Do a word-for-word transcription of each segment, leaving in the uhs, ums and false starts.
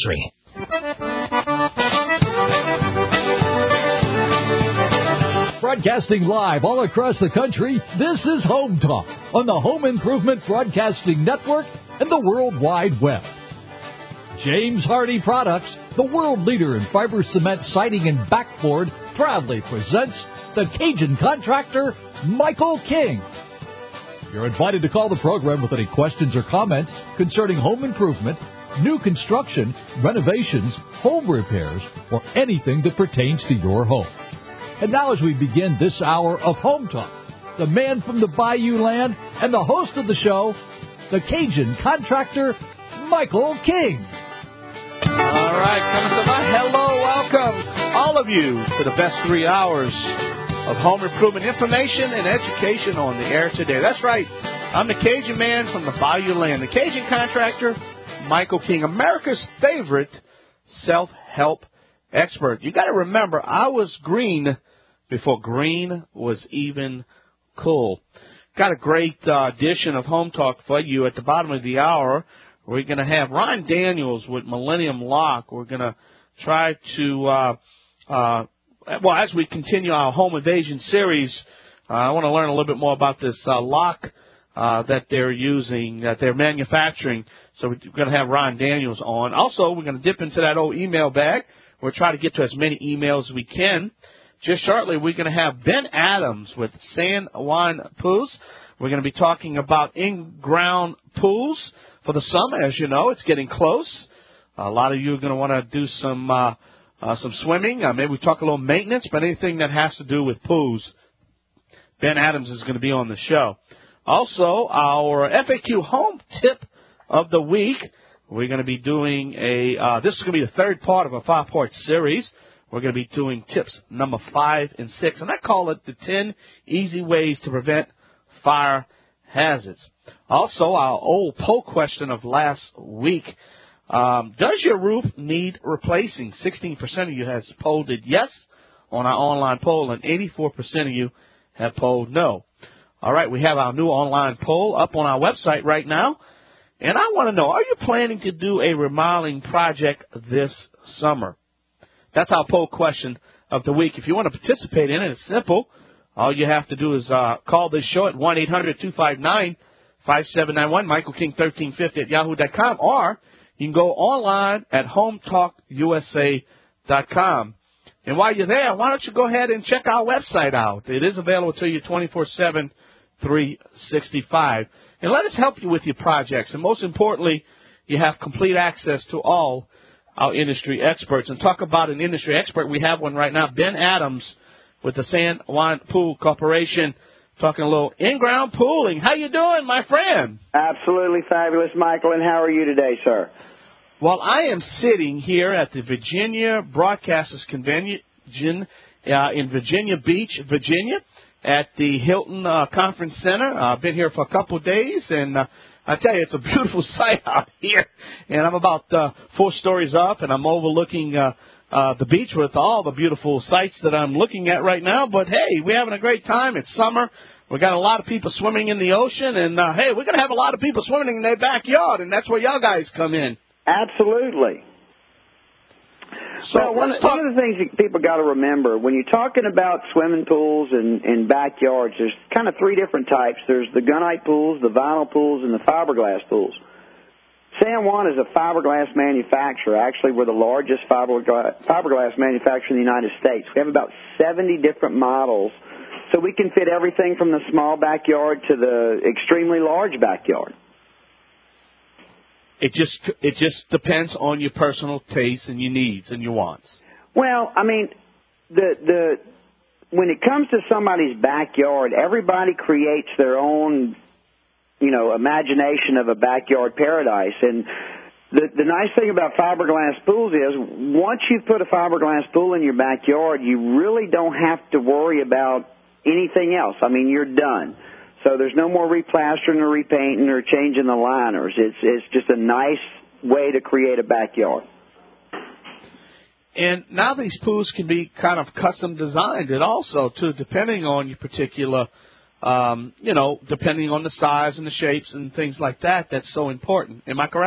country. Broadcasting live all across the country, this is Home Talk on the Home Improvement Broadcasting Network and the World Wide Web. James Hardie Products, the world leader in fiber cement siding and backboard, proudly presents the Cajun contractor, Michael King. You're invited to call the program with any questions or comments concerning home improvement, new construction, renovations, home repairs, or anything that pertains to your home. And now as we begin this hour of Home Talk, the man from the Bayou Land and the host of the show, the Cajun contractor, Michael King. All right, coming to my hello, welcome all of you to the best three hours of home improvement information and education on the air today. That's right, I'm the Cajun man from the Bayou Land, the Cajun contractor, Michael King, America's favorite self-help expert. You got to remember, I was green before green was even cool. Got a great uh, edition of Home Talk for you at the bottom of the hour. We're going to have Ron Daniels with Millennium Lock. We're going to try to, uh, uh, well, as we continue our home invasion series, uh, I want to learn a little bit more about this uh, lock uh, that they're using, that they're manufacturing. So we're going to have Ron Daniels on. Also, we're going to dip into that old email bag. We'll try to get to as many emails as we can. Just shortly, we're going to have Ben Adams with San Juan Pools. We're going to be talking about in-ground pools for the summer. As you know, it's getting close. A lot of you are going to want to do some uh, uh, some swimming. Uh, maybe we talk a little maintenance, but anything that has to do with pools, Ben Adams is going to be on the show. Also, our F A Q home tip of the week. We're going to be doing a, uh, this is going to be the third part of a five-part series. We're going to be doing tips number five and six, and I call it the ten easy ways to prevent fire hazards. Also, our old poll question of last week, um, does your roof need replacing? sixteen percent of you has polled it yes on our online poll, and eighty-four percent of you have polled no. All right, we have our new online poll up on our website right now. And I want to know, are you planning to do a remodeling project this summer? That's our poll question of the week. If you want to participate in it, it's simple. All you have to do is uh, call this show at one eight hundred two five nine five seven nine one, Michael King thirteen fifty at yahoo dot com, or you can go online at home talk u s a dot com. And while you're there, why don't you go ahead and check our website out. It is available to you twenty-four seven, three sixty-five. And let us help you with your projects. And most importantly, you have complete access to all our industry experts. And talk about an industry expert, we have one right now, Ben Adams with the San Juan Pool Corporation, talking a little in-ground pooling. How you doing, my friend? Absolutely fabulous, Michael. And how are you today, sir? Well, I am sitting here at the Virginia Broadcasters Convention uh, in Virginia Beach, Virginia, at the Hilton uh, Conference Center. I've uh, been here for a couple of days, and uh, I tell you, it's a beautiful sight out here. And I'm about uh, four stories up, and I'm overlooking uh, uh, the beach with all the beautiful sights that I'm looking at right now. But, hey, we're having a great time. It's summer. We got a lot of people swimming in the ocean, and, uh, hey, we're going to have a lot of people swimming in their backyard, and that's where y'all guys come in. Absolutely. So well, one, one of the things that people got to remember, when you're talking about swimming pools and, and backyards, there's kind of three different types. There's the gunite pools, the vinyl pools, and the fiberglass pools. San Juan is a fiberglass manufacturer. Actually, we're the largest fiberglass, fiberglass manufacturer in the United States. We have about seventy different models, so we can fit everything from the small backyard to the extremely large backyard. It just it just depends on your personal tastes and your needs and your wants. Well, I mean, the the when it comes to somebody's backyard, everybody creates their own, you know, imagination of a backyard paradise. And the the nice thing about fiberglass pools is once you put a fiberglass pool in your backyard, you really don't have to worry about anything else. I mean, you're done. So there's no more replastering or repainting or changing the liners. It's it's just a nice way to create a backyard. And now these pools can be kind of custom designed, and also too, depending on your particular, um, you know, depending on the size and the shapes and things like that. That's so important. Am I correct?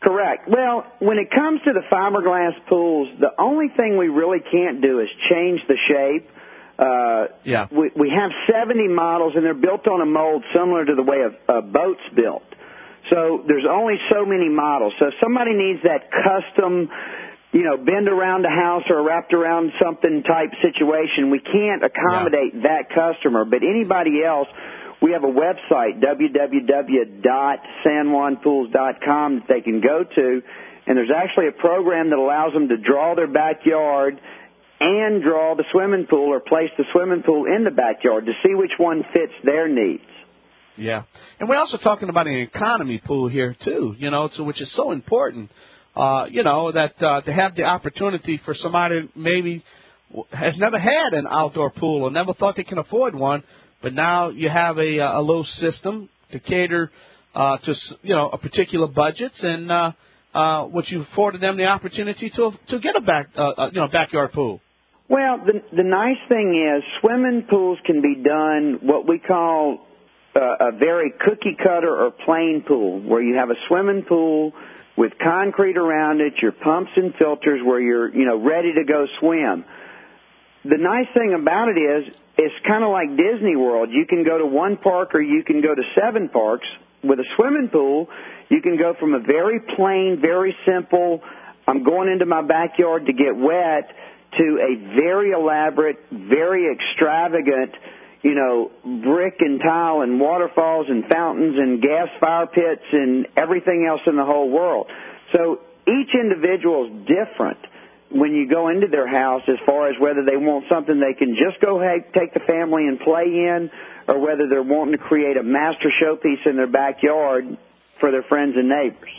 Correct. Well, when it comes to the fiberglass pools, the only thing we really can't do is change the shape. Uh, yeah. We, we have seventy models, and they're built on a mold similar to the way a, a boat's built. So there's only so many models. So if somebody needs that custom, you know, bend around a house or wrapped around something type situation, we can't accommodate yeah. that customer. But anybody else, we have a website, w w w dot san juan pools dot com, that they can go to, and there's actually a program that allows them to draw their backyard and draw the swimming pool or place the swimming pool in the backyard to see which one fits their needs. Yeah. And we're also talking about an economy pool here, too, you know, so which is so important, uh, you know, that uh, to have the opportunity for somebody maybe has never had an outdoor pool or never thought they can afford one, but now you have a, a little system to cater uh, to, you know, a particular budgets and uh, uh, what you afforded them the opportunity to to get a back, uh, you know, backyard pool. Well, the, the nice thing is swimming pools can be done what we call uh, a very cookie-cutter or plain pool, where you have a swimming pool with concrete around it, your pumps and filters where you're, you know, ready to go swim. The nice thing about it is it's kind of like Disney World. You can go to one park or you can go to seven parks. With a swimming pool, you can go from a very plain, very simple, I'm going into my backyard to get wet, to a very elaborate, very extravagant, you know, brick and tile and waterfalls and fountains and gas fire pits and everything else in the whole world. So each individual is different when you go into their house as far as whether they want something they can just go hey, take the family and play in, or whether they're wanting to create a master showpiece in their backyard for their friends and neighbors.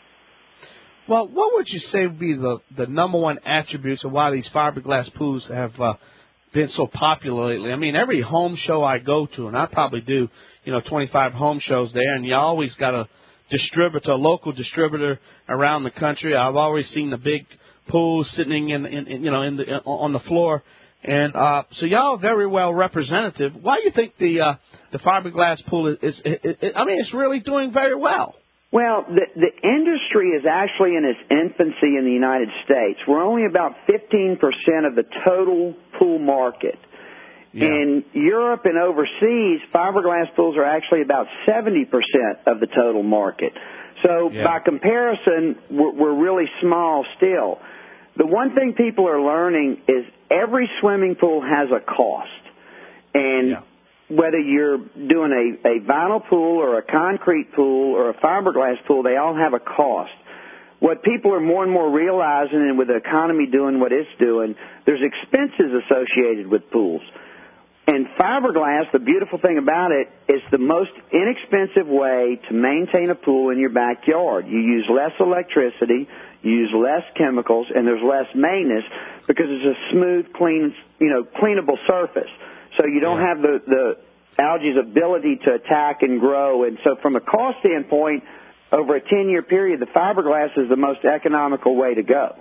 Well, what would you say would be the, the number one attributes of why these fiberglass pools have uh, been so popular lately? I mean, every home show I go to, and I probably do, you know, twenty-five home shows there, and you always got a distributor, a local distributor around the country. I've always seen the big pools sitting in, in, in you know, in the, in, on the floor, and uh, so y'all are very well representative. Why do you think the uh, the fiberglass pool is? is, is, is I mean, it's really doing very well. Well, the, the industry is actually in its infancy in the United States. We're only about fifteen percent of the total pool market. Yeah. In Europe and overseas, fiberglass pools are actually about seventy percent of the total market. So yeah. by comparison, we're, we're really small still. The one thing people are learning is every swimming pool has a cost. And yeah. whether you're doing a, a vinyl pool or a concrete pool or a fiberglass pool, they all have a cost. What people are more and more realizing, and with the economy doing what it's doing, there's expenses associated with pools. And fiberglass, the beautiful thing about it, is the most inexpensive way to maintain a pool in your backyard. You use less electricity, you use less chemicals, and there's less maintenance because it's a smooth, clean, you know, cleanable surface. So you don't have the, the algae's ability to attack and grow. And so from a cost standpoint, over a ten-year period, the fiberglass is the most economical way to go.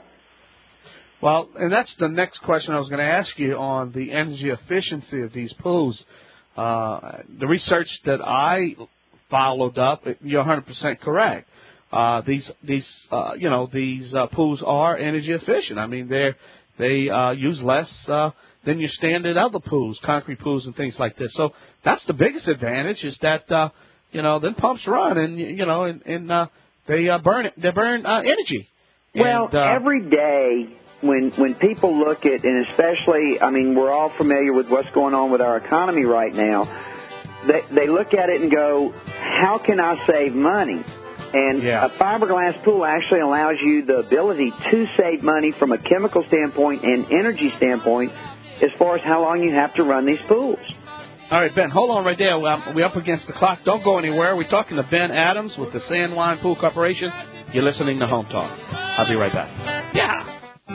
Well, and that's the next question I was going to ask you on the energy efficiency of these pools. Uh, the research that I followed up, you're one hundred percent correct. Uh, these, these, uh, you know, these uh, pools are energy efficient. I mean, they they uh, use less uh, than your standard other pools, concrete pools and things like this. So that's the biggest advantage is that uh, you know, then pumps run and you know, and, and uh, they uh, burn they burn uh, energy. Well, and, uh, every day. When when people look at, and especially, I mean, we're all familiar with what's going on with our economy right now, they, they look at it and go, how can I save money? And yeah. a fiberglass pool actually allows you the ability to save money from a chemical standpoint and energy standpoint as far as how long you have to run these pools. All right, Ben, hold on right there. We're up against the clock. Don't go anywhere. We're talking to Ben Adams with the San Juan Pool Corporation. You're listening to Home Talk. I'll be right back. Yeah.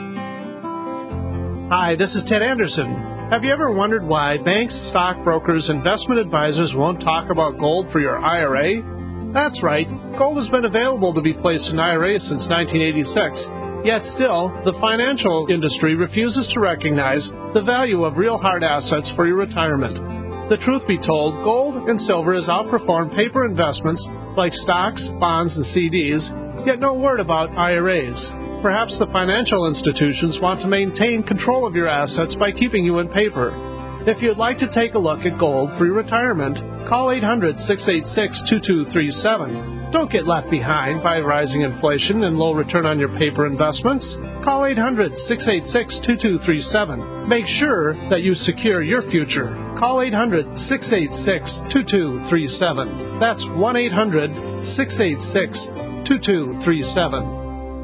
Hi, this is Ted Anderson. Have you ever wondered why banks, stockbrokers, investment advisors won't talk about gold for your I R A? That's right. Gold has been available to be placed in I R As since nineteen eighty-six. Yet still, the financial industry refuses to recognize the value of real hard assets for your retirement. The truth be told, gold and silver has outperformed paper investments like stocks, bonds, and C Ds, yet no word about I R As. Perhaps the financial institutions want to maintain control of your assets by keeping you in paper. If you'd like to take a look at gold for your retirement, call eight hundred, six eight six, two two three seven. Don't get left behind by rising inflation and low return on your paper investments. Call eight hundred, six eight six, two two three seven. Make sure that you secure your future. Call eight hundred, six eight six, two two three seven. That's one eight hundred, six eight six, two two three seven.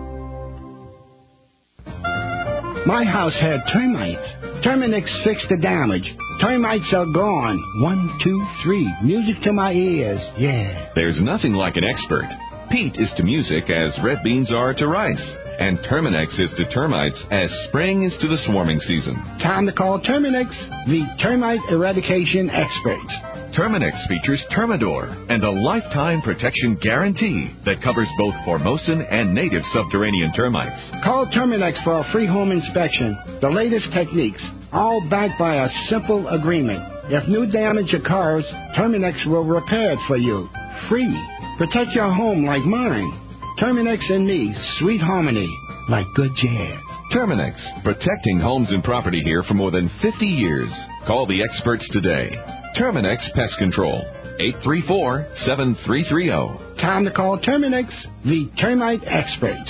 My house had termites. Terminix fixed the damage. Termites are gone. One, two, three. Music to my ears. Yeah. There's nothing like an expert. Peat is to music as red beans are to rice. And Terminix is to termites as spring is to the swarming season. Time to call Terminix, the termite eradication experts. Terminix features Termidor and a lifetime protection guarantee that covers both Formosan and native subterranean termites. Call Terminix for a free home inspection. The latest techniques, all backed by a simple agreement. If new damage occurs, Terminix will repair it for you. Free. Protect your home like mine. Terminix and me, sweet harmony, like good jazz. Terminix, protecting homes and property here for more than fifty years. Call the experts today. Terminix Pest Control, eight three four, seven three three zero. Time to call Terminix, the termite experts.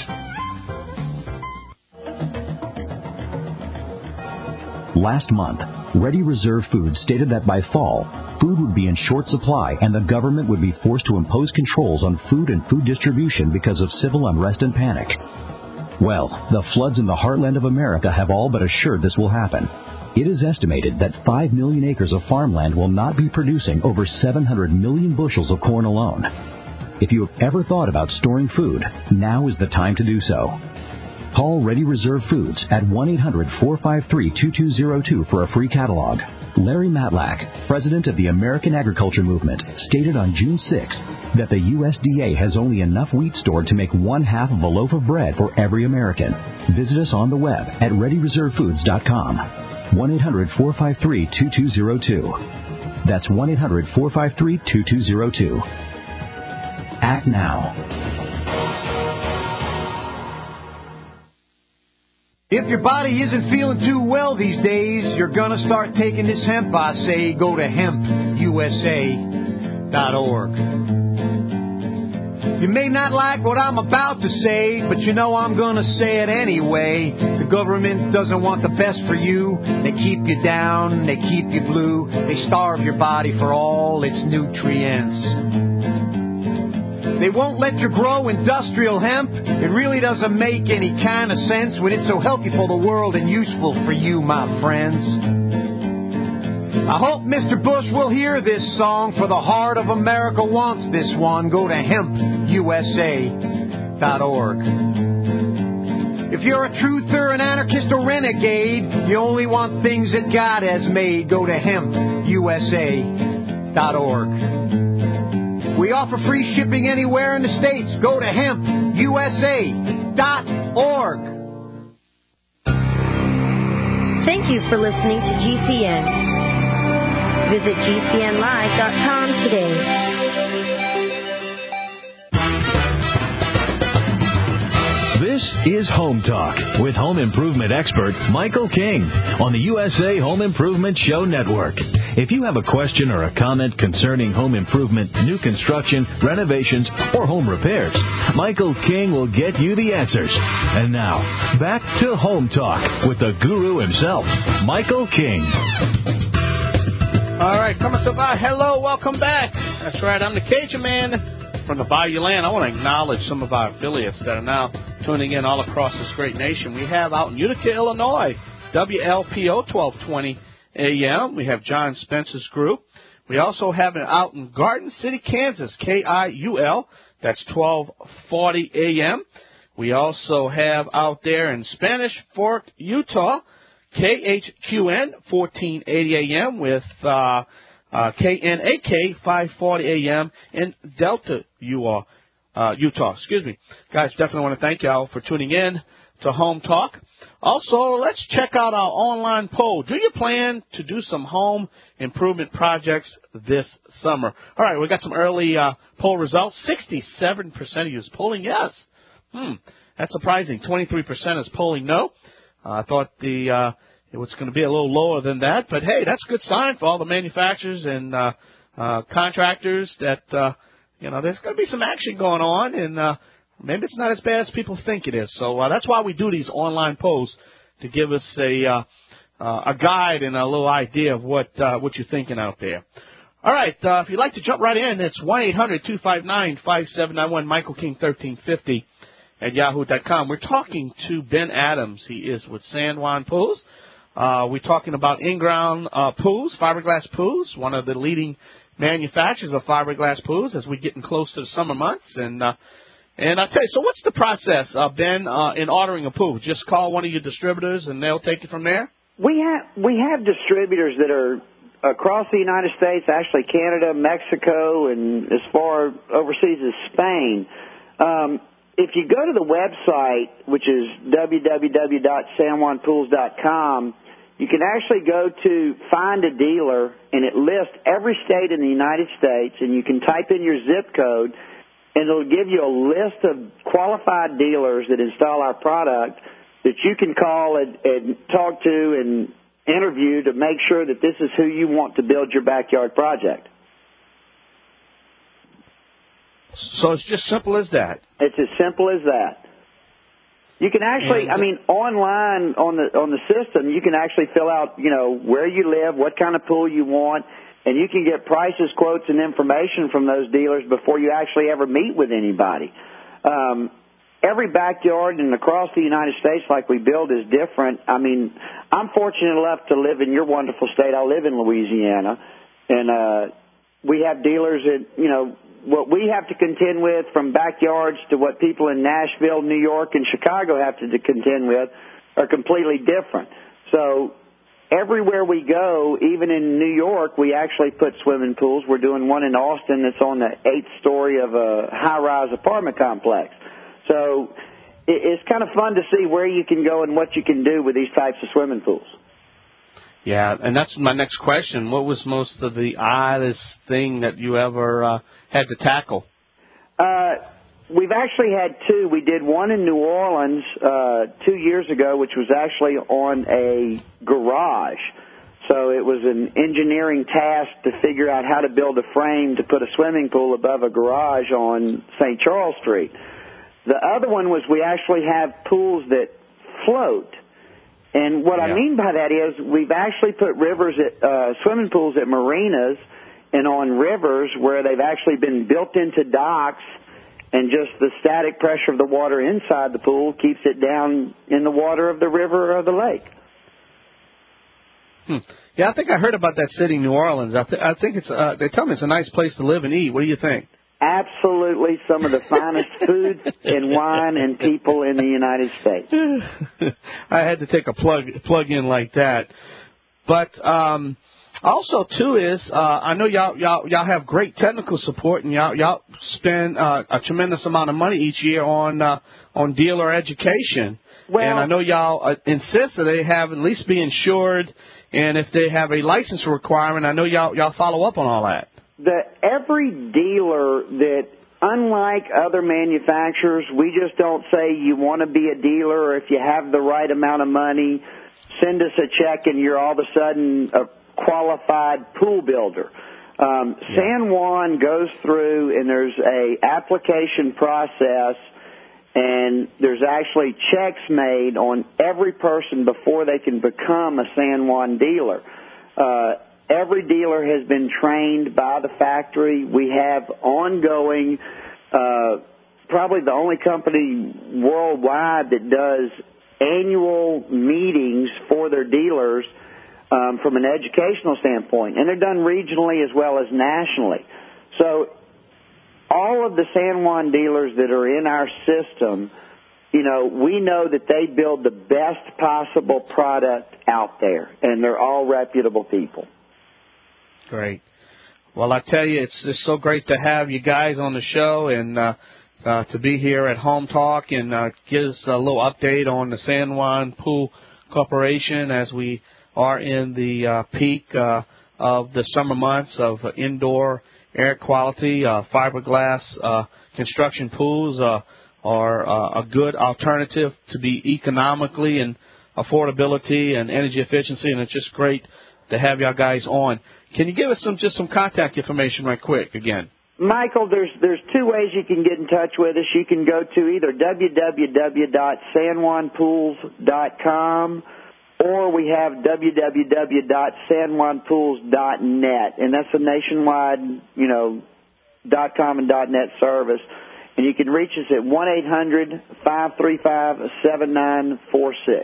Last month, Ready Reserve Foods stated that by fall, food would be in short supply and the government would be forced to impose controls on food and food distribution because of civil unrest and panic. Well, the floods in the heartland of America have all but assured this will happen. It is estimated that five million acres of farmland will not be producing over seven hundred million bushels of corn alone. If you have ever thought about storing food, now is the time to do so. Call Ready Reserve Foods at one eight hundred, four five three, two two zero two for a free catalog. Larry Matlack, president of the American Agriculture Movement, stated on June sixth that the U S D A has only enough wheat stored to make one half of a loaf of bread for every American. Visit us on the web at ready reserve foods dot com. one eight hundred, four five three, two two zero two. That's one eight hundred, four five three, two two zero two. Act now. If your body isn't feeling too well these days, you're going to start taking this hemp, I say. Go to hemp U S A dot org. You may not like what I'm about to say, but you know I'm going to say it anyway. The government doesn't want the best for you. They keep you down, they keep you blue. They starve your body for all its nutrients. They won't let you grow industrial hemp. It really doesn't make any kind of sense when it's so healthy for the world and useful for you, my friends. I hope Mister Bush will hear this song, for the heart of America wants this one. Go to hemp U S A dot org. If you're a truther, an anarchist, or renegade, you only want things that God has made. Go to hemp U S A dot org. We offer free shipping anywhere in the States. Go to hemp U S A dot org. Thank you for listening to G C N. Visit G C N live dot com today. This is Home Talk with home improvement expert Michael King on the U S A Home Improvement Show Network. If you have a question or a comment concerning home improvement, new construction, renovations, or home repairs, Michael King will get you the answers. And now, back to Home Talk with the guru himself, Michael King. All right, coming to by. Hello, welcome back. That's right, I'm the Cajun Man from the Bayou Land. I want to acknowledge some of our affiliates that are now tuning in all across this great nation. We have out in Utica, Illinois, W L P O twelve twenty A M. We have John Spence's group. We also have it out in Garden City, Kansas, K I U L. That's twelve forty A M. We also have out there in Spanish Fork, Utah, K H Q N fourteen eighty A M with uh, uh, K N A K five forty A M in Delta, Utah. Uh, Utah, excuse me. Guys, definitely want to thank y'all for tuning in to Home Talk. Also, let's check out our online poll. Do you plan to do some home improvement projects this summer? All right, we got some early uh, poll results. sixty-seven percent of you is polling yes. Hmm, that's surprising. twenty-three percent is polling no. Uh, I thought the uh, it was going to be a little lower than that, but hey, that's a good sign for all the manufacturers and uh, uh, contractors that uh, you know there's going to be some action going on, and uh, maybe it's not as bad as people think it is. So uh, that's why we do these online polls, to give us a uh, uh, a guide and a little idea of what uh, what you're thinking out there. All right, uh, if you'd like to jump right in, it's one eight hundred two five nine five seven nine one, Michael King thirteen fifty at yahoo dot com. We're talking to Ben Adams. He is with San Juan Pools. Uh, we're talking about in-ground uh, pools, fiberglass pools, one of the leading manufacturers of fiberglass pools as we're getting close to the summer months. And uh, and I'll tell you, so what's the process, uh, Ben, uh, in ordering a pool? Just call one of your distributors and they'll take it from there? We have we have distributors that are across the United States, actually Canada, Mexico, and as far overseas as Spain. Um, if you go to the website, which is w w w dot san juan pools dot com, you can actually go to find a dealer, and it lists every state in the United States, and you can type in your zip code, and it'll give you a list of qualified dealers that install our product that you can call and, and talk to and interview to make sure that this is who you want to build your backyard project. So it's just simple as that. It's as simple as that. You can actually, and, I mean, online on the on the system, you can actually fill out, you know, where you live, what kind of pool you want, and you can get prices, quotes, and information from those dealers before you actually ever meet with anybody. Um, Every backyard and across the United States like we build is different. I mean, I'm fortunate enough to live in your wonderful state. I live in Louisiana, and uh, we have dealers that, you know, what we have to contend with from backyards to what people in Nashville, New York, and Chicago have to contend with are completely different. So everywhere we go, even in New York, we actually put swimming pools. We're doing one in Austin that's on the eighth story of a high-rise apartment complex. So it's kind of fun to see where you can go and what you can do with these types of swimming pools. Yeah, and that's my next question. What was most of the oddest thing that you ever uh, had to tackle? Uh, we've actually had two. We did one in New Orleans uh, two years ago, which was actually on a garage. So it was an engineering task to figure out how to build a frame to put a swimming pool above a garage on Saint Charles Street. The other one was we actually have pools that float. And what yeah. I mean by that is we've actually put rivers at, uh, swimming pools at marinas and on rivers where they've actually been built into docks, and just the static pressure of the water inside the pool keeps it down in the water of the river or the lake. Hmm. Yeah, I think I heard about that city, New Orleans. I, th- I think it's, uh, they tell me it's a nice place to live and eat. What do you think? Absolutely, some of the finest food and wine and people in the United States. I had to take a plug plug in like that, but um, also too is uh, I know y'all y'all y'all have great technical support, and y'all y'all spend uh, a tremendous amount of money each year on uh, on dealer education. Well, and I know y'all uh, insist that they have at least be insured, and if they have a license requirement, I know y'all y'all follow up on all that. The, every dealer that, unlike other manufacturers, we just don't say you want to be a dealer, or if you have the right amount of money, send us a check and you're all of a sudden a qualified pool builder. Um, yeah. San Juan goes through and there's a application process, and there's actually checks made on every person before they can become a San Juan dealer. Uh, Every dealer has been trained by the factory. We have ongoing, uh, probably the only company worldwide that does annual meetings for their dealers um, from an educational standpoint. And they're done regionally as well as nationally. So all of the San Juan dealers that are in our system, you know, we know that they build the best possible product out there, and they're all reputable people. Great. Well, I tell you, it's just so great to have you guys on the show, and uh, uh, to be here at Home Talk and uh, give us a little update on the San Juan Pool Corporation as we are in the uh, peak uh, of the summer months of uh, indoor air quality, uh, fiberglass uh, construction pools. Uh, are uh, a good alternative to be economically and affordability and energy efficiency, and it's just great to have y'all guys on. Can you give us some just some contact information right quick again? Michael, there's there's two ways you can get in touch with us. You can go to either w w w dot san juan pools dot com or we have w w w dot san juan pools dot net, and that's a nationwide, you know, .com and .net service. And you can reach us at one eight hundred five three five seven nine four six.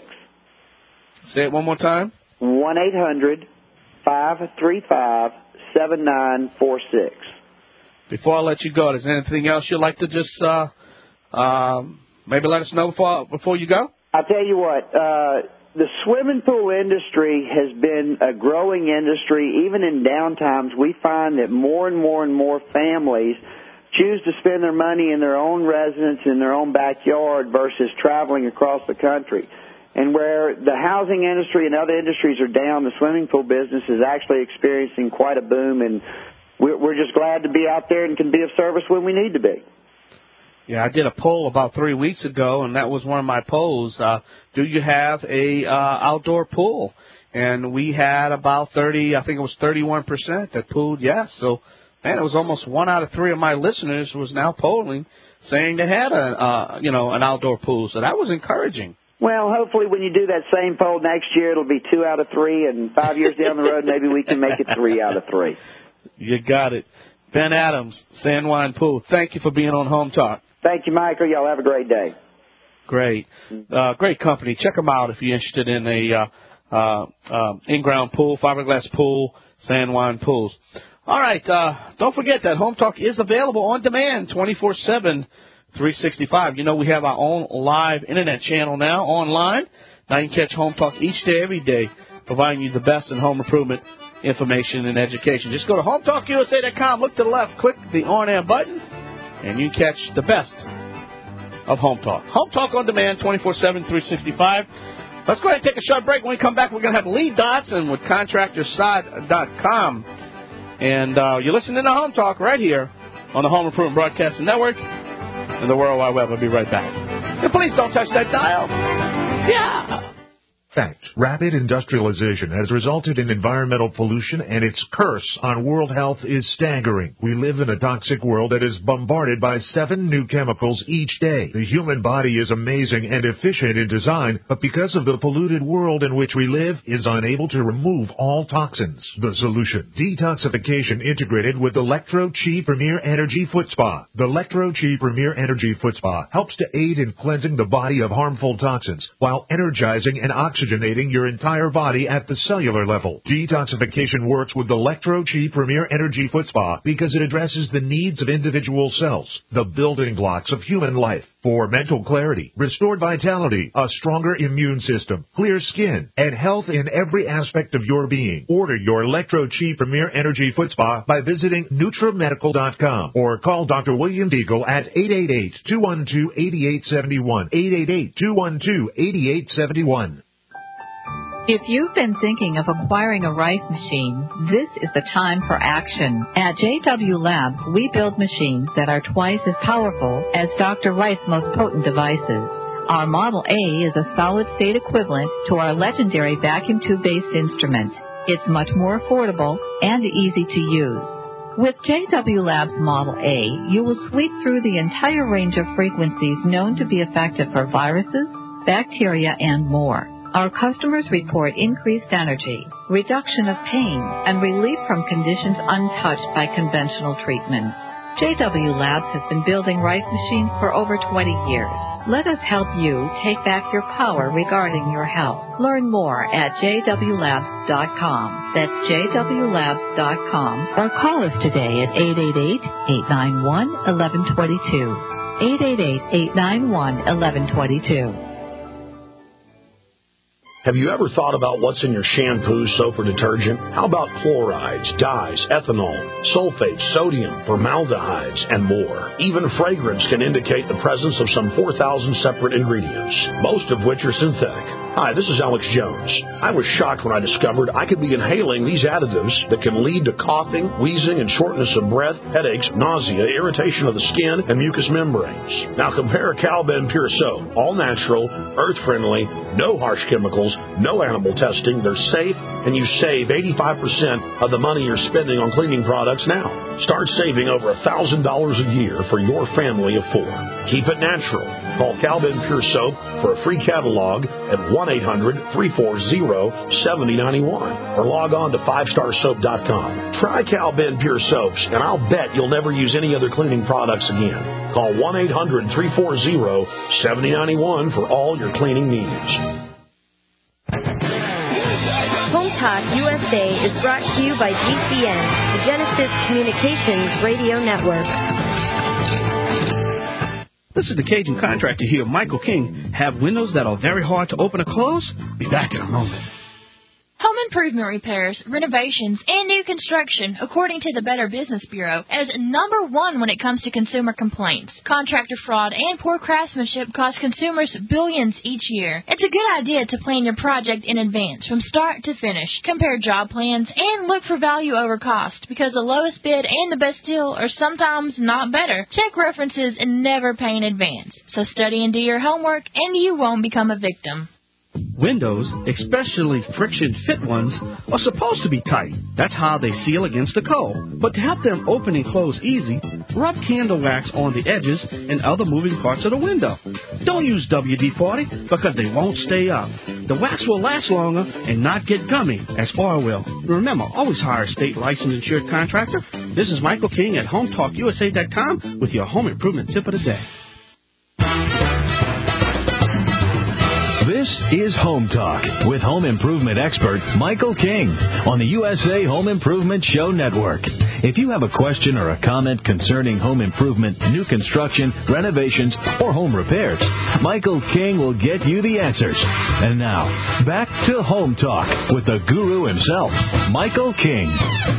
Say it one more time. one eight hundred five three five seven nine four six. Before I let you go, is there anything else you'd like to just uh, uh, maybe let us know before, before you go? I'll tell you what, uh, the swimming pool industry has been a growing industry. Even in downtimes, we find that more and more and more families choose to spend their money in their own residence, in their own backyard, versus traveling across the country. And where the housing industry and other industries are down, the swimming pool business is actually experiencing quite a boom, and we're just glad to be out there and can be of service when we need to be. Yeah, I did a poll about three weeks ago, and that was one of my polls. Uh, do you have a uh, outdoor pool? And we had about thirty, I think it was thirty-one percent that polled yes. So, man, it was almost one out of three of my listeners was now polling, saying they had a, uh, you know, an outdoor pool. So that was encouraging. Well, hopefully when you do that same poll next year, it'll be two out of three, and five years down the road, maybe we can make it three out of three. You got it. Ben Adams, San Juan Pool, thank you for being on Home Talk. Thank you, Michael. Y'all have a great day. Great. Uh, great company. Check them out if you're interested in a uh, uh, uh, in-ground pool, fiberglass pool, San Juan Pools. All right. Uh, don't forget that Home Talk is available on demand twenty-four seven, three sixty-five. You know, we have our own live Internet channel now online. Now you can catch Home Talk each day, every day, providing you the best in home improvement information and education. Just go to home talk u s a dot com, look to the left, click the on-air button, and you catch the best of Home Talk. Home Talk on demand, twenty-four seven, three sixty-five. Let's go ahead and take a short break. When we come back, we're going to have Lee Dotson with contractor side dot com. And uh, you're listening to Home Talk right here on the Home Improvement Broadcasting Network and the World Wide Web. I'll be right back. And please don't touch that dial. Yeah. Fact, rapid industrialization has resulted in environmental pollution, and its curse on world health is staggering. We live in a toxic world that is bombarded by seven new chemicals each day. The human body is amazing and efficient in design, but because of the polluted world in which we live, is unable to remove all toxins. The solution: detoxification integrated with Electro-Chi Premier Energy Foot Spa. The Electro-Chi Premier Energy Foot Spa helps to aid in cleansing the body of harmful toxins while energizing and oxygenating your entire body at the cellular level. Detoxification works with the Electro-Chi Premier Energy Foot Spa because it addresses the needs of individual cells, the building blocks of human life. For mental clarity, restored vitality, a stronger immune system, clear skin, and health in every aspect of your being. Order your Electro-Chi Premier Energy Foot Spa by visiting Nutra Medical dot com or call Doctor William Deagle at eight eight eight, two one two, eight eight seven one, eight eight eight, two one two, eight eight seven one. If you've been thinking of acquiring a Rife machine, this is the time for action. At J W Labs, we build machines that are twice as powerful as Doctor Rife's most potent devices. Our Model A is a solid-state equivalent to our legendary vacuum tube-based instrument. It's much more affordable and easy to use. With J W Labs Model A, you will sweep through the entire range of frequencies known to be effective for viruses, bacteria, and more. Our customers report increased energy, reduction of pain, and relief from conditions untouched by conventional treatments. J W Labs has been building Rife machines for over twenty years. Let us help you take back your power regarding your health. Learn more at j w labs dot com. That's j w labs dot com. Or call us today at eight eight eight, eight nine one, one one two two. eight eight eight, eight nine one, one one two two. Have you ever thought about what's in your shampoo, soap, or detergent? How about chlorides, dyes, ethanol, sulfates, sodium, formaldehydes, and more? Even fragrance can indicate the presence of some four thousand separate ingredients, most of which are synthetic. Hi, this is Alex Jones. I was shocked when I discovered I could be inhaling these additives that can lead to coughing, wheezing, and shortness of breath, headaches, nausea, irritation of the skin, and mucous membranes. Now compare Calben Pure Soap. All natural, earth-friendly, no harsh chemicals, no animal testing. They're safe, and you save eighty-five percent of the money you're spending on cleaning products now. Start saving over one thousand dollars a year for your family of four. Keep it natural. Call Calben Pure Soap for a free catalog at one eight hundred, three four zero, seven zero nine one or log on to five star soap dot com. Try Calben Pure Soaps, and I'll bet you'll never use any other cleaning products again. Call one eight hundred, three four zero, seven zero nine one for all your cleaning needs. Home Talk U S A is brought to you by G C N, the Genesis Communications Radio Network. This is the Cajun Contractor here, Michael King. Have windows that are very hard to open or close? Be back in a moment. Home improvement repairs, renovations, and new construction, according to the Better Business Bureau, as number one when it comes to consumer complaints. Contractor fraud and poor craftsmanship cost consumers billions each year. It's a good idea to plan your project in advance, from start to finish. Compare job plans and look for value over cost, because the lowest bid and the best deal are sometimes not better. Check references and never pay in advance. So study and do your homework, and you won't become a victim. Windows, especially friction-fit ones, are supposed to be tight. That's how they seal against the cold. But to help them open and close easy, rub candle wax on the edges and other moving parts of the window. Don't use W D forty because they won't stay up. The wax will last longer and not get gummy, as oil will. Remember, always hire a state licensed insured contractor. This is Michael King at home talk U S A dot com with your home improvement tip of the day. This is Home Talk with home improvement expert Michael King on the U S A Home Improvement Show Network. If you have a question or a comment concerning home improvement, new construction, renovations, or home repairs, Michael King will get you the answers. And now, back to Home Talk with the guru himself, Michael King.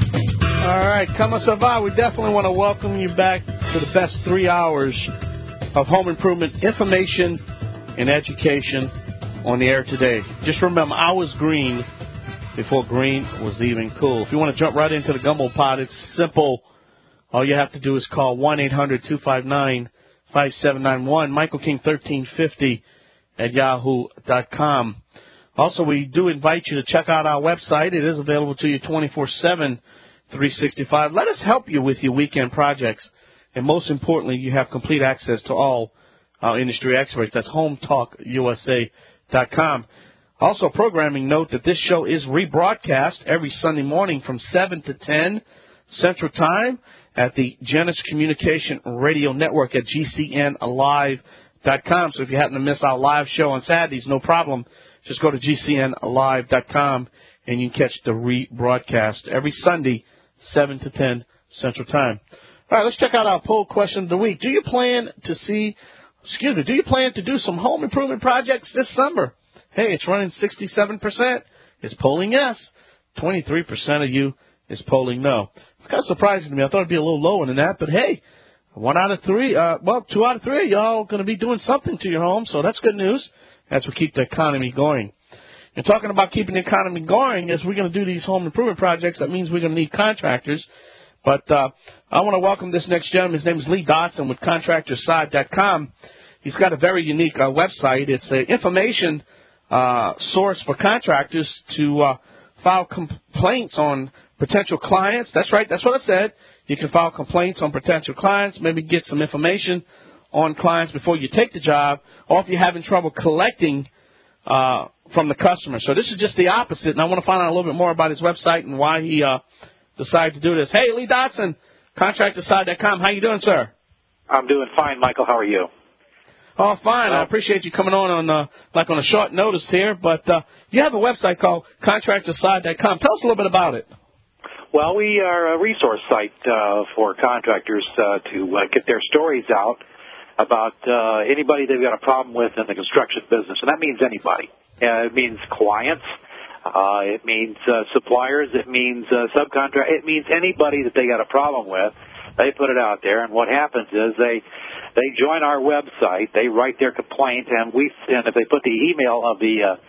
All right, Kama Sava, we definitely want to welcome you back to the best three hours of home improvement information and education on the air today. Just remember, I was green before green was even cool. If you want to jump right into the gumbo pot, it's simple. All you have to do is call one eight hundred, two five nine, five seven nine one, Michael King thirteen fifty at yahoo dot com. Also, we do invite you to check out our website. It is available to you twenty-four seven, three sixty-five. Let us help you with your weekend projects. And most importantly, you have complete access to all our industry experts. That's home talk U S A dot com. Also, programming note that this show is rebroadcast every Sunday morning from seven to ten Central Time at the Genesis Communication Radio Network at G C N live dot com. So if you happen to miss our live show on Saturdays, no problem. Just go to G C N live dot com and you can catch the rebroadcast every Sunday, seven to ten Central Time. All right, let's check out our poll question of the week. Do you plan to see Excuse me, do you plan to do some home improvement projects this summer? Hey, it's running sixty-seven percent. It's polling yes. twenty-three percent of you is polling no. It's kind of surprising to me. I thought it'd be a little lower than that, but hey, one out of three, uh, well, two out of three of y'all going to be doing something to your home, so that's good news as we keep the economy going. And talking about keeping the economy going, as we're going to do these home improvement projects, that means we're going to need contractors. But uh, I want to welcome this next gentleman. His name is Lee Dotson with contractor side dot com. He's got a very unique uh, website. It's an information uh, source for contractors to uh, file complaints on potential clients. That's right. That's what I said. You can file complaints on potential clients, maybe get some information on clients before you take the job, or if you're having trouble collecting uh, from the customer. So this is just the opposite, and I want to find out a little bit more about his website and why he uh, decided to do this. Hey, Lee Dotson, contractor side dot com. How you doing, sir? I'm doing fine, Michael. How are you? Oh, fine. I appreciate you coming on on uh, like on a short notice here. But uh, you have a website called contractor side dot com. Tell us a little bit about it. Well, we are a resource site uh, for contractors uh, to uh, get their stories out about uh, anybody they've got a problem with in the construction business. And that means anybody. Uh, it means clients. Uh, it means uh, suppliers. It means uh, subcontractors. It means anybody that they got a problem with. They put it out there, and what happens is they they join our website, they write their complaint, and we and if they put the email of the uh,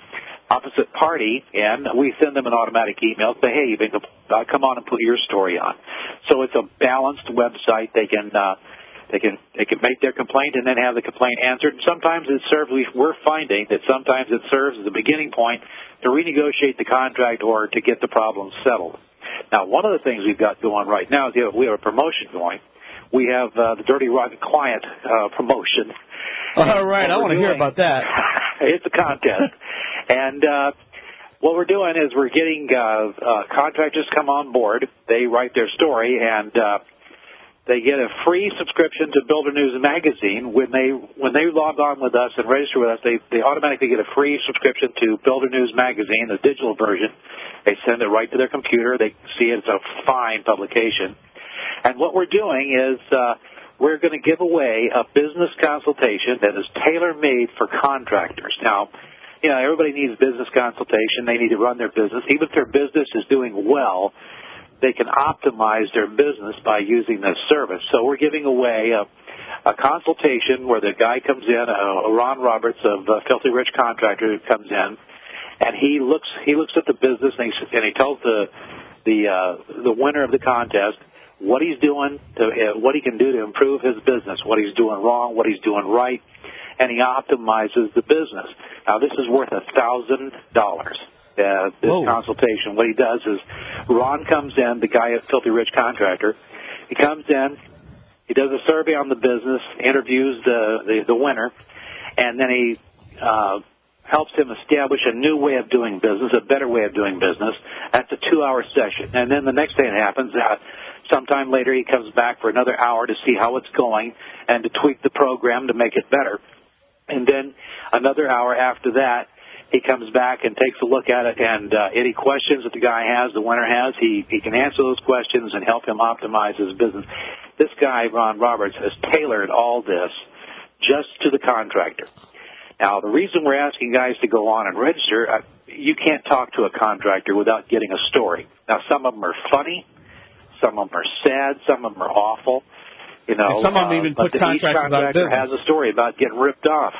opposite party, and we send them an automatic email, say, hey, you've been, uh, come on and put your story on. So it's a balanced website. They can uh, they can they can make their complaint and then have the complaint answered. And sometimes it serves. We're finding that sometimes it serves as a beginning point to renegotiate the contract or to get the problem settled. Now, one of the things we've got going right now is we have a promotion going. We have uh, the Dirty Rotten Client uh, promotion. All right, I want to hear about that. It's a contest. And uh, what we're doing is we're getting uh, uh, contractors come on board. They write their story, and uh, they get a free subscription to Builder News Magazine. When they when they log on with us and register with us, they, they automatically get a free subscription to Builder News Magazine, the digital version. They send it right to their computer. They see it. It's a fine publication. And what we're doing is uh, we're going to give away a business consultation that is tailor-made for contractors. Now, you know, everybody needs business consultation. They need to run their business. Even if their business is doing well, they can optimize their business by using this service. So we're giving away a, a consultation where the guy comes in, uh, Ron Roberts of uh, Filthy Rich Contractor, who comes in, and he looks he looks at the business and he, and he tells the the uh, the winner of the contest what he's doing, to, uh, what he can do to improve his business, what he's doing wrong, what he's doing right, and he optimizes the business. Now, this is worth a thousand dollars. Uh, this Whoa. consultation. What he does is, Ron comes in, the guy at Filthy Rich Contractor. He comes in, he does a survey on the business, interviews the the, the winner, and then he uh, helps him establish a new way of doing business, a better way of doing business. That's a two-hour session. And then the next thing that happens, uh, sometime later, he comes back for another hour to see how it's going and to tweak the program to make it better. And then another hour after that, he comes back and takes a look at it, and uh, any questions that the guy has, the winner has, he, he can answer those questions and help him optimize his business. This guy, Ron Roberts, has tailored all this just to the contractor. Now, the reason we're asking guys to go on and register, uh, you can't talk to a contractor without getting a story. Now, some of them are funny, some of them are sad, some of them are awful. You know, and some of them uh, even put but contractors each contractor out of has a story about getting ripped off.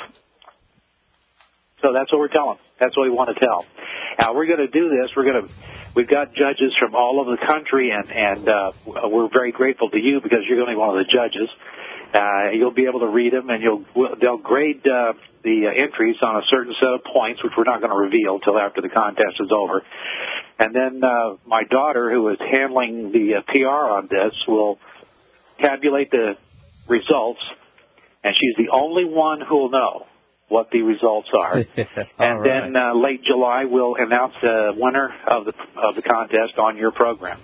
So that's what we're telling. That's what we want to tell. Now, we're going to do this. We're going to. We've got judges from all over the country, and and uh, we're very grateful to you because you're going to be one of the judges. Uh, you'll be able to read them, and you'll they'll grade uh, the uh, entries on a certain set of points, which we're not going to reveal until after the contest is over. And then uh, my daughter, who is handling the uh, P R on this, will tabulate the results, and she's the only one who will know what the results are. And right. then uh, late July, we'll announce the winner of the of the contest on your program.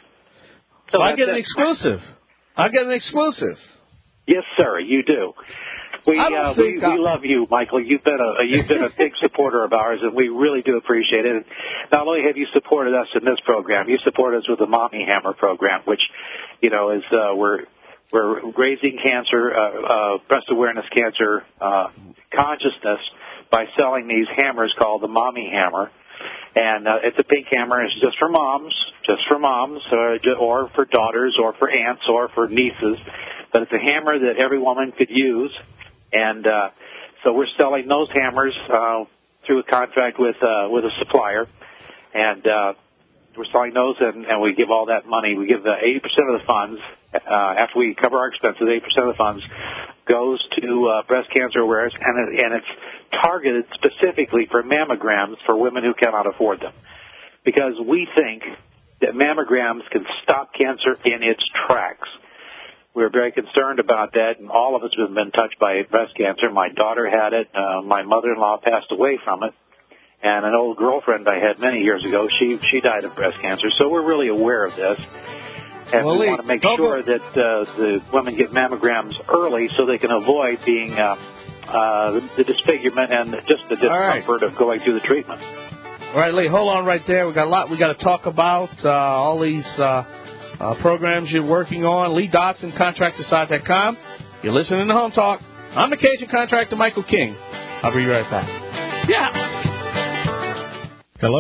So, so I get an it. exclusive. I get an exclusive. Yes, sir, you do. We uh, we, we love you, Michael. You've been a you've been a big supporter of ours, and we really do appreciate it. And not only have you supported us in this program, you support us with the Mommy Hammer program, which, you know, is uh, we're we're raising cancer, uh, uh, breast awareness cancer uh, consciousness by selling these hammers called the Mommy Hammer. And uh, it's a pink hammer. It's just for moms, just for moms, or, or for daughters, or for aunts, or for nieces. But it's a hammer that every woman could use. And uh, so we're selling those hammers uh, through a contract with uh, with a supplier. And uh, we're selling those, and, and we give all that money. We give the eighty percent of the funds, uh, after we cover our expenses, eighty percent of the funds goes to uh, breast cancer awareness, and, it, and it's targeted specifically for mammograms for women who cannot afford them. Because we think that mammograms can stop cancer in its tracks. We're very concerned about that, and all of us have been touched by breast cancer. My daughter had it. Uh, my mother-in-law passed away from it. And an old girlfriend I had many years ago, she she died of breast cancer. So we're really aware of this. And well, we want to make sure that uh, the women get mammograms early so they can avoid being uh, uh, the disfigurement and just the discomfort right. of going through the treatment. All right, Lee, hold on right there. We've got a lot we got to talk about, uh, all these uh, uh, programs you're working on. Lee Dotson, contractor side dot com. You're listening to Home Talk. I'm the Cajun contractor, Michael King. I'll be right back. Yeah. Hello.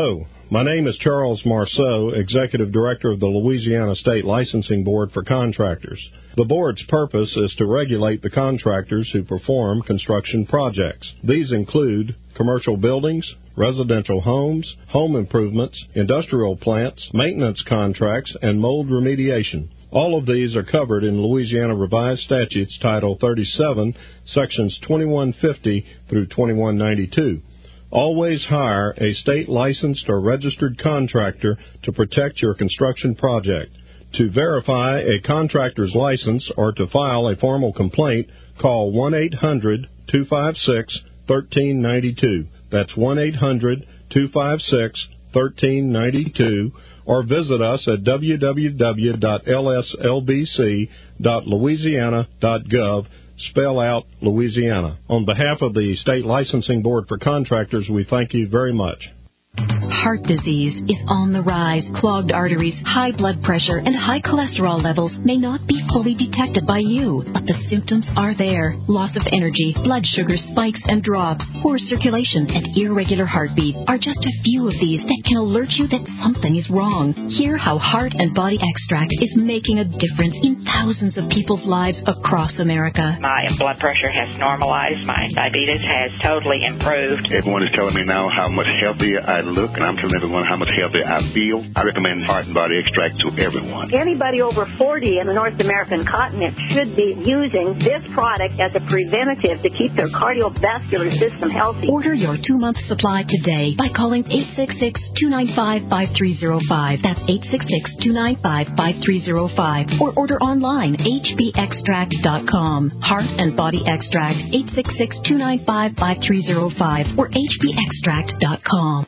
My name is Charles Marceau, Executive Director of the Louisiana State Licensing Board for Contractors. The board's purpose is to regulate the contractors who perform construction projects. These include commercial buildings, residential homes, home improvements, industrial plants, maintenance contracts, and mold remediation. All of these are covered in Louisiana Revised Statutes Title thirty-seven, Sections twenty-one fifty through twenty-one ninety-two. Always hire a state-licensed or registered contractor to protect your construction project. To verify a contractor's license or to file a formal complaint, call one eight hundred two five six one three nine two. That's one eight hundred two five six one three nine two, or visit us at w w w dot l s l b c dot louisiana dot gov. Spell out Louisiana. On behalf of the State Licensing Board for Contractors, we thank you very much. Heart disease is on the rise. Clogged arteries, high blood pressure, and high cholesterol levels may not be fully detected by you, but the symptoms are there. Loss of energy, blood sugar spikes and drops, poor circulation, and irregular heartbeat are just a few of these that can alert you that something is wrong. Hear how Heart and Body Extract is making a difference in thousands of people's lives across America. My blood pressure has normalized. My diabetes has totally improved. Everyone is telling me now how much healthier I look, and I'm telling everyone how much healthier I feel. I recommend Heart and Body Extract to everyone. Anybody over forty in the North American continent should be using this product as a preventative to keep their cardiovascular system healthy. Order your two-month supply today by calling eight six six, two nine five, five three zero five. That's eight six six, two nine five, five three zero five. Or order online, h b extract dot com. Heart and Body Extract, eight six six, two nine five, five three zero five or h b extract dot com.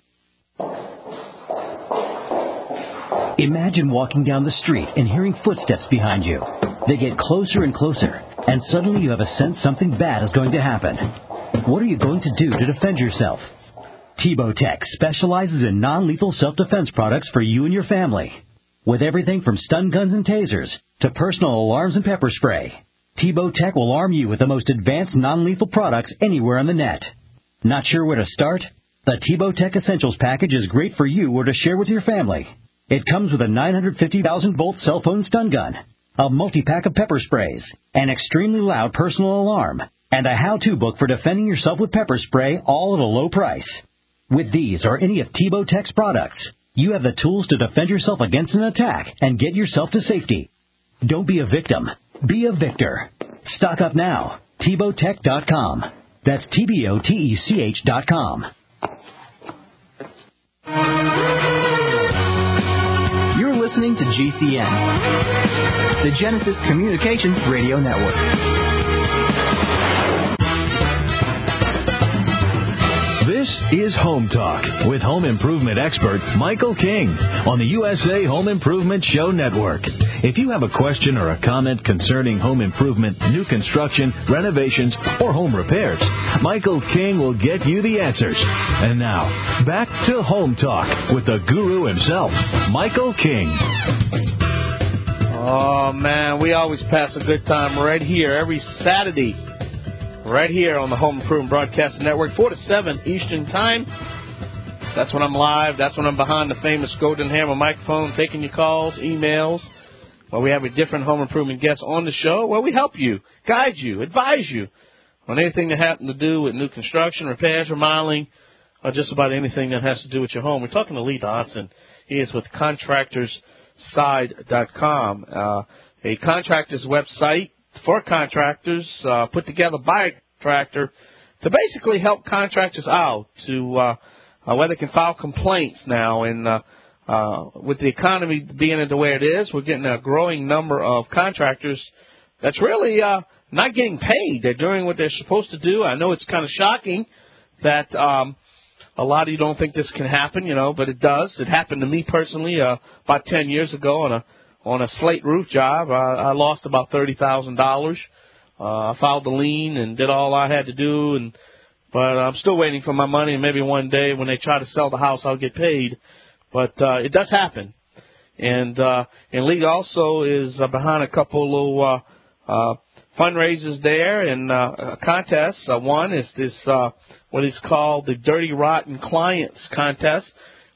Imagine walking down the street and hearing footsteps behind you. They get closer and closer, and suddenly you have a sense something bad is going to happen. What are you going to do to defend yourself? Tebow Tech specializes in non-lethal self-defense products for you and your family. With everything from stun guns and tasers to personal alarms and pepper spray, Tebow Tech will arm you with the most advanced non-lethal products anywhere on the net. Not sure where to start? The Tebow Tech Essentials package is great for you or to share with your family. It comes with a nine hundred fifty thousand volt cell phone stun gun, a multi-pack of pepper sprays, an extremely loud personal alarm, and a how-to book for defending yourself with pepper spray, all at a low price. With these or any of Tebow Tech's products, you have the tools to defend yourself against an attack and get yourself to safety. Don't be a victim. Be a victor. Stock up now. Tebow Tech dot com. That's T B O T E C H dot com. You're listening to G C N, the Genesis Communications Radio Network. This is Home Talk with home improvement expert Michael King on the U S A Home Improvement Show Network. If you have a question or a comment concerning home improvement, new construction, renovations, or home repairs, Michael King will get you the answers. And now, back to Home Talk with the guru himself, Michael King. Oh, man, we always pass a good time right here every Saturday. Right here on the Home Improvement Broadcasting Network, four to seven Eastern Time. That's when I'm live. That's when I'm behind the famous Golden Hammer microphone, taking your calls, emails, where we have a different home improvement guest on the show, where we help you, guide you, advise you on anything that has to do with new construction, repairs, remodeling, or just about anything that has to do with your home. We're talking to Lee Dodson. He is with contractors side dot com, uh, a contractor's website for contractors, uh, put together by a contractor to basically help contractors out to uh, uh, where they can file complaints now. And uh, uh, with the economy being the way it is, we're getting a growing number of contractors that's really uh, not getting paid. They're doing what they're supposed to do. I know it's kind of shocking that um, a lot of you don't think this can happen, you know, but it does. It happened to me personally uh, about ten years ago on a On a slate roof job. I, I lost about thirty thousand dollars. Uh, I filed the lien and did all I had to do, and but I'm still waiting for my money. And maybe one day when they try to sell the house, I'll get paid. But uh, it does happen. And uh, and Lee also is uh, behind a couple of uh, uh, fundraisers there and uh, contests. Uh, one is this uh, what is called the Dirty Rotten Clients Contest,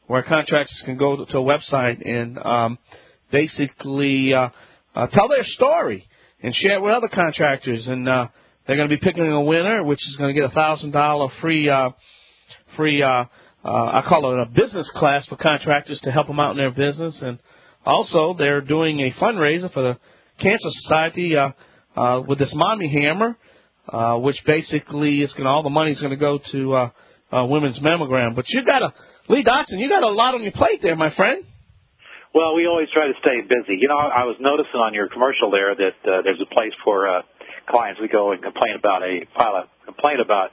where contractors can go to a website and um, basically uh, uh, tell their story and share it with other contractors. And uh, they're going to be picking a winner, which is going to get a one thousand dollars free, uh, free uh, uh, I call it a business class for contractors to help them out in their business. And also they're doing a fundraiser for the Cancer Society uh, uh, with this Mommy Hammer, uh, which basically is going to, all the money is going to go to uh, uh, women's mammogram. But you got a Lee Dotson, you got a lot on your plate there, my friend. Well, we always try to stay busy. You know, I was noticing on your commercial there that uh, there's a place for uh, clients to go and complain about a file a complaint about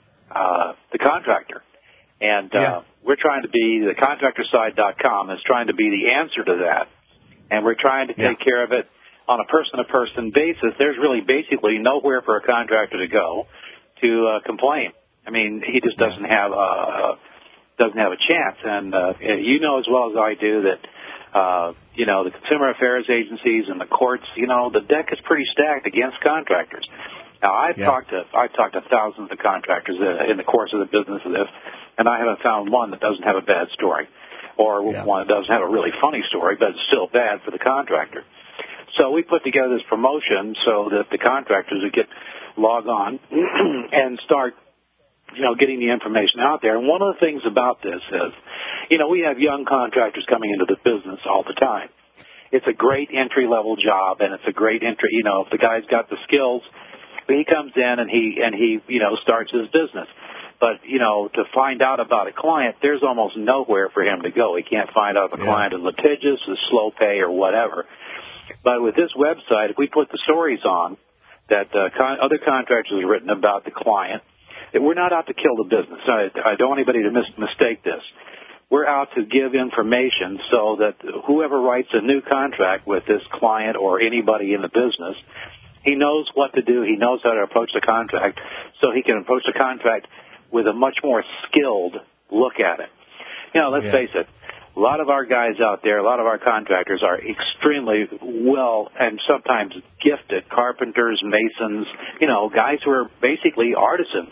uh, the contractor, and uh, yeah. we're trying to be the contractor side dot com is trying to be the answer to that, and we're trying to take yeah. care of it on a person-to-person basis. There's really basically nowhere for a contractor to go to uh, complain. I mean, he just doesn't have a doesn't have a chance, and uh, you know as well as I do that. Uh, you know, the consumer affairs agencies and the courts, you know, the deck is pretty stacked against contractors. Now, I've yeah. talked to I've talked to thousands of contractors in the course of the business of this, and I haven't found one that doesn't have a bad story, or yeah. one that doesn't have a really funny story, but it's still bad for the contractor. So we put together this promotion so that the contractors would get log on and start, you know, getting the information out there. And one of the things about this is, you know, we have young contractors coming into the business all the time. It's a great entry-level job, and it's a great entry, you know, if the guy's got the skills, he comes in and he, and he, you know, starts his business. But, you know, to find out about a client, there's almost nowhere for him to go. He can't find out if a yeah. client is litigious, is slow pay, or whatever. But with this website, if we put the stories on that uh, con- other contractors have written about the client, we're not out to kill the business. I, I don't want anybody to mis- mistake this. We're out to give information so that whoever writes a new contract with this client or anybody in the business, he knows what to do. He knows how to approach the contract, so he can approach the contract with a much more skilled look at it. You know, let's yeah. face it, a lot of our guys out there, a lot of our contractors are extremely well and sometimes gifted carpenters, masons, you know, guys who are basically artisans.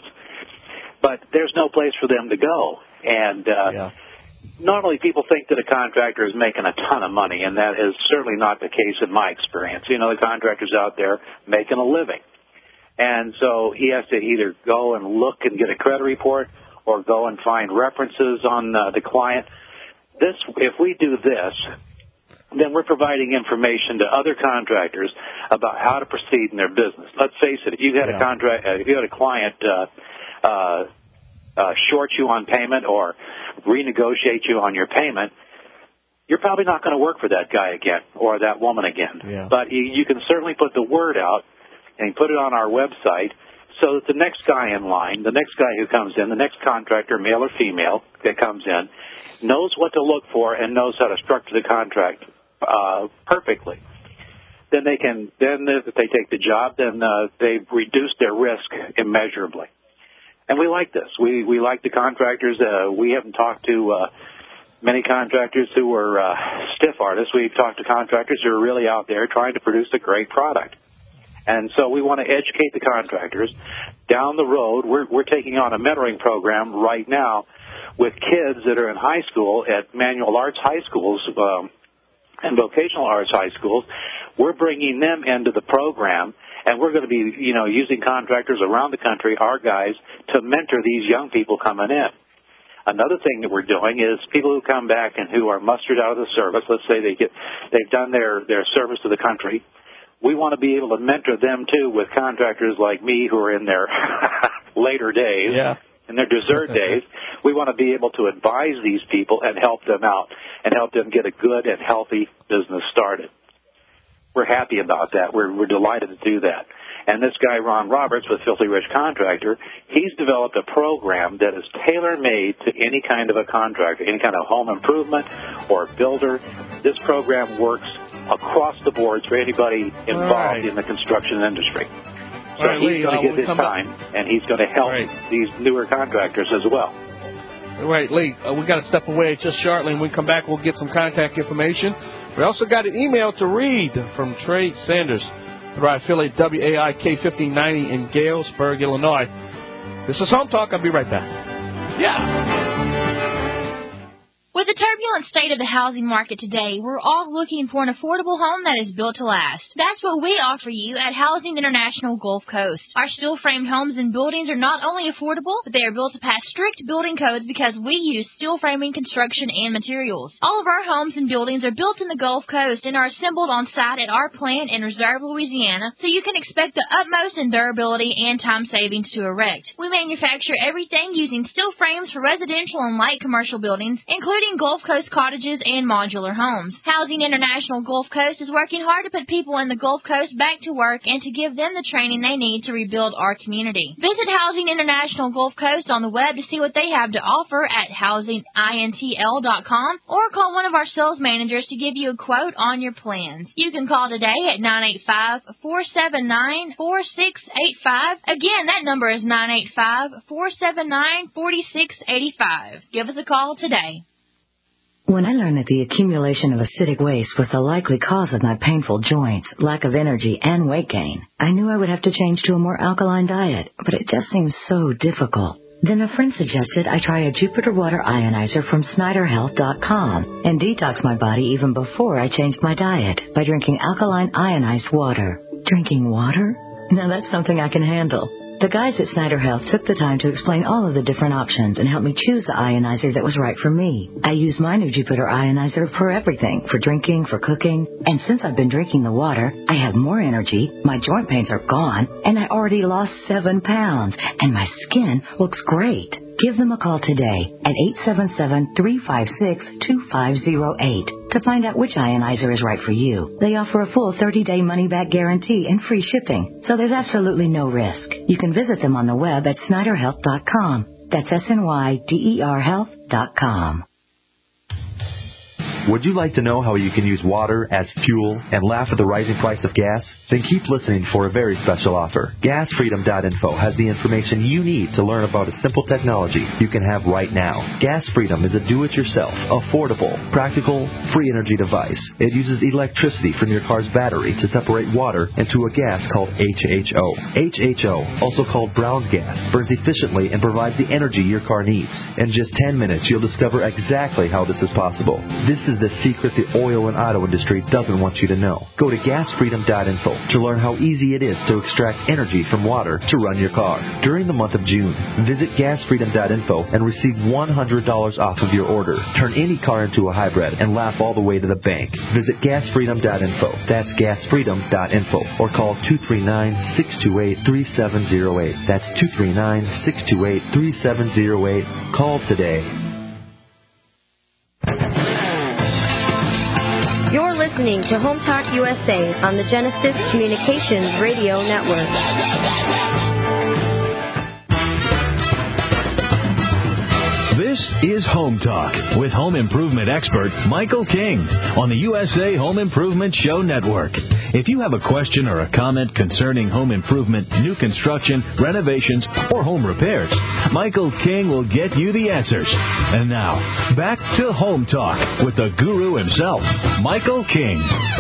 But there's no place for them to go. And uh, yeah. normally people think that a contractor is making a ton of money, and that is certainly not the case in my experience. You know, the contractor's out there making a living. And so he has to either go and look and get a credit report or go and find references on uh, the client. This, if we do this, then we're providing information to other contractors about how to proceed in their business. Let's face it, if you had yeah. a contract, uh, if you had a client uh, uh, uh, short you on payment or renegotiate you on your payment, you're probably not going to work for that guy again or that woman again. Yeah. But you, you can certainly put the word out and put it on our website so that the next guy in line, the next guy who comes in, the next contractor, male or female, that comes in, knows what to look for and knows how to structure the contract uh, perfectly. Then they can, then if they take the job, then uh, they've reduced their risk immeasurably. And we like this. We we like the contractors. Uh, we haven't talked to uh, many contractors who are uh, stiff artists. We've talked to contractors who are really out there trying to produce a great product. And so we want to educate the contractors. Down the road, we're, we're taking on a mentoring program right now with kids that are in high school at manual arts high schools um, and vocational arts high schools. We're bringing them into the program, and we're going to be, you know, using contractors around the country, our guys, to mentor these young people coming in. Another thing that we're doing is people who come back and who are mustered out of the service, let's say they get, they've done their, their service to the country, we want to be able to mentor them, too, with contractors like me who are in their later days, yeah. in their desert days. We want to be able to advise these people and help them out and help them get a good and healthy business started. We're happy about that. We're, we're delighted to do that. And this guy, Ron Roberts, with Filthy Rich Contractor, he's developed a program that is tailor-made to any kind of a contractor, any kind of home improvement or builder. This program works across the board for anybody involved right. in the construction industry. So right, he's Lee, going to uh, give his time, back. and he's going to help right. these newer contractors as well. All right, Lee, uh, we've got to step away just shortly. When we come back, we'll get some contact information. We also got an email to read from Trey Sanders, through our affiliate W A I K fifteen ninety in Galesburg, Illinois. This is Home Talk. I'll be right back. Yeah. With With the turbulent state of the housing market today, we're all looking for an affordable home that is built to last. That's what we offer you at Housing International Gulf Coast. Our steel-framed homes and buildings are not only affordable, but they are built to pass strict building codes because we use steel framing construction and materials. All of our homes and buildings are built in the Gulf Coast and are assembled on site at our plant in Reserve, Louisiana, so you can expect the utmost in durability and time savings to erect. We manufacture everything using steel frames for residential and light commercial buildings, including Gulf Coast cottages and modular homes. Housing International Gulf Coast is working hard to put people in the Gulf Coast back to work and to give them the training they need to rebuild our community. Visit Housing International Gulf Coast on the web to see what they have to offer at housing intl dot com or call one of our sales managers to give you a quote on your plans. You can call today at nine eight five, four seven nine, four six eight five. Again, that number is nine eight five, four seven nine, four six eight five. Give us a call today. When I learned that the accumulation of acidic waste was the likely cause of my painful joints, lack of energy, and weight gain, I knew I would have to change to a more alkaline diet, but it just seemed so difficult. Then a friend suggested I try a Jupiter Water Ionizer from Snyder Health dot com and detox my body even before I changed my diet by drinking alkaline ionized water. Drinking water? Now that's something I can handle. The guys at Snyder Health took the time to explain all of the different options and help me choose the ionizer that was right for me. I use my new Jupiter Ionizer for everything, for drinking, for cooking. And since I've been drinking the water, I have more energy, my joint pains are gone, and I already lost seven pounds, and my skin looks great. Give them a call today at eight seven seven, three five six, two five zero eight to find out which ionizer is right for you. They offer a full thirty-day money-back guarantee and free shipping, so there's absolutely no risk. You can visit them on the web at Snyder Health dot com. That's S N Y D E R health dot com. Would you like to know how you can use water as fuel and laugh at the rising price of gas? Then keep listening for a very special offer. gas freedom dot info has the information you need to learn about a simple technology you can have right now. Gas Freedom is a do-it-yourself, affordable, practical, free energy device. It uses electricity from your car's battery to separate water into a gas called H H O. H H O, also called Brown's gas, burns efficiently and provides the energy your car needs. In just ten minutes, you'll discover exactly how this is possible. This is the secret the oil and auto industry doesn't want you to know. Go to gas freedom dot info to learn how easy it is to extract energy from water to run your car. During the month of June, visit gas freedom dot info and receive one hundred dollars off of your order. Turn any car into a hybrid and laugh all the way to the bank. Visit gas freedom dot info. That's gas freedom dot info. Or call two three nine, six two eight, three seven zero eight. That's two three nine, six two eight, three seven zero eight. Call today. You're listening to Home Talk U S A on the Genesis Communications Radio Network. This is Home Talk with home improvement expert Michael King on the U S A Home Improvement Show Network. If you have a question or a comment concerning home improvement, new construction, renovations, or home repairs, Michael King will get you the answers. And now, back to Home Talk with the guru himself, Michael King.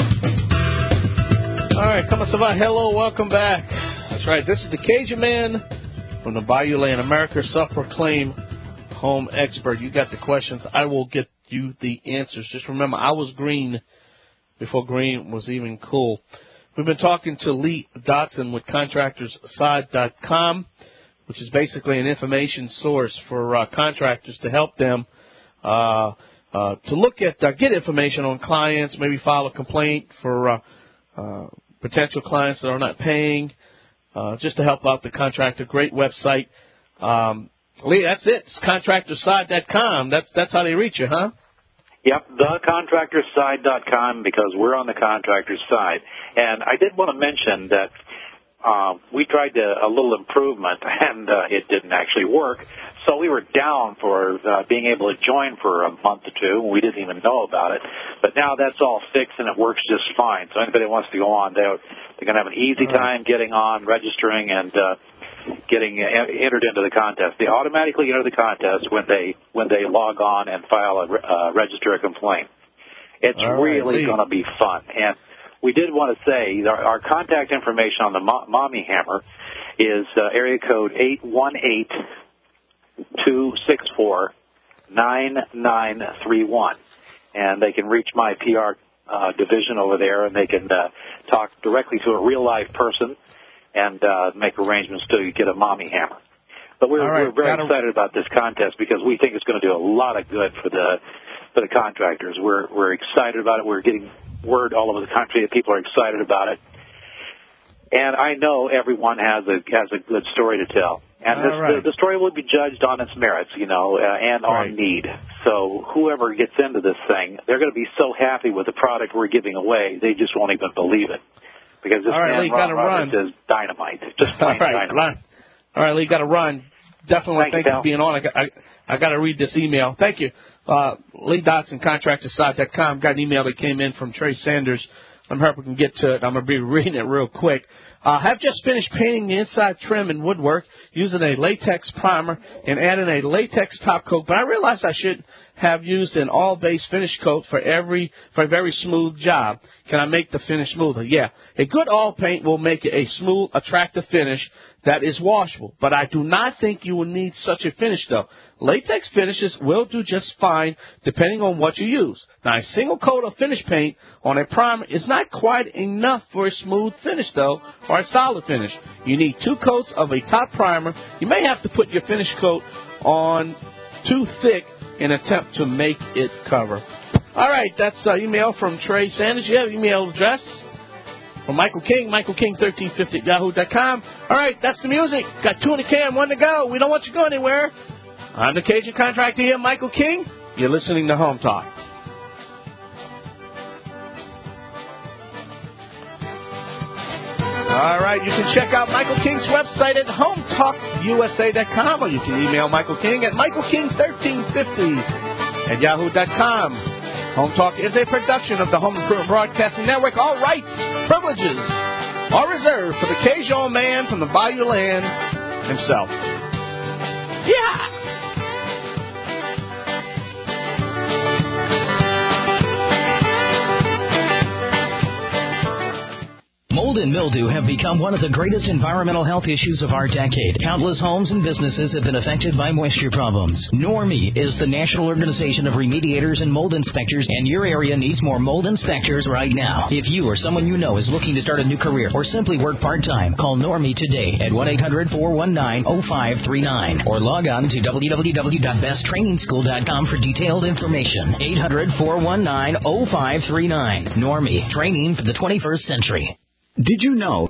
All right, come on, Savant. Hello, welcome back. That's right, this is the Cajun Man from the Bayou Land, America's self-proclaimed home expert. You got the questions. I will get you the answers. Just remember, I was green before green was even cool. We've been talking to Lee Dotson with contractors side dot com, which is basically an information source for uh, contractors to help them uh, uh, to look at, uh, get information on clients, maybe file a complaint for uh, uh, potential clients that are not paying, uh, just to help out the contractor. Great website. Um, Lee, that's it. It's contractor side dot com. That's that's how they reach you, huh? Yep, the contractor side dot com, because we're on the contractor's side. And I did want to mention that uh, we tried to, a little improvement, and uh, it didn't actually work. So we were down for uh, being able to join for a month or two, and we didn't even know about it. But now that's all fixed, and it works just fine. So anybody who wants to go on, they're, they're going to have an easy time getting on, registering, and uh, getting entered into the contest. They automatically enter the contest when they when they log on and file a uh, register a complaint. It's All really right, going to be fun. And we did want to say our, our contact information on the Mo- Mommy Hammer is uh, area code eight one eight, two six four, nine nine three one. And they can reach my P R uh, division over there, and they can uh, talk directly to a real-life person and uh, make arrangements to get a mommy hammer. But we're, right, we're very gotta... excited about this contest because we think it's going to do a lot of good for the for the contractors. We're we're excited about it. We're getting word all over the country that people are excited about it. And I know everyone has a has a good story to tell. And this, right. the, the story will be judged on its merits, you know, uh, and right. on need. So whoever gets into this thing, they're going to be so happy with the product we're giving away, they just won't even believe it. Because this all right, man, Lee, Ron gotta Roberts, run. is dynamite. Just plain all right, dynamite. Run. All right, Lee, got to run. Definitely thank, thank you, you for being on. I got, I, I got to read this email. Thank you. Uh, Lee Dotson, contractor side dot com. Got an email that came in from Trey Sanders. I'm hoping we can get to it. I'm going to be reading it real quick. Uh, have just finished painting the inside trim and woodwork using a latex primer and adding a latex top coat, but I realized I should have used an all-base finish coat for every for a very smooth job. Can I make the finish smoother? Yeah. A good all paint will make it a smooth, attractive finish that is washable, but I do not think you will need such a finish, though. Latex finishes will do just fine depending on what you use. Now, a single coat of finish paint on a primer is not quite enough for a smooth finish, though, or a solid finish. You need two coats of a top primer. You may have to put your finish coat on too thick in an attempt to make it cover. All right, that's an email from Trey Sanders. You have an email address from Michael King, Michael King thirteen fifty at yahoo dot com. All right, that's the music. Got two in the can, one to go. We don't want you to go anywhere. I'm the Cajun contractor here, Michael King. You're listening to Home Talk. All right, you can check out Michael King's website at home talk u s a dot com, or you can email Michael King at michael king thirteen fifty at yahoo dot com. Home Talk is a production of the Home Improvement Broadcasting Network. All rights, privileges are reserved for the Cajun man from the Bayou Land himself. Yeah! Mold and mildew have become one of the greatest environmental health issues of our decade. Countless homes and businesses have been affected by moisture problems. NORMI is the National Organization of Remediators and Mold Inspectors, and your area needs more mold inspectors right now. If you or someone you know is looking to start a new career or simply work part-time, call NORMI today at one eight hundred four one nine oh five three nine or log on to w w w dot best training school dot com for detailed information. eight hundred four one nine oh five three nine. NORMI, training for the twenty-first century. Did you know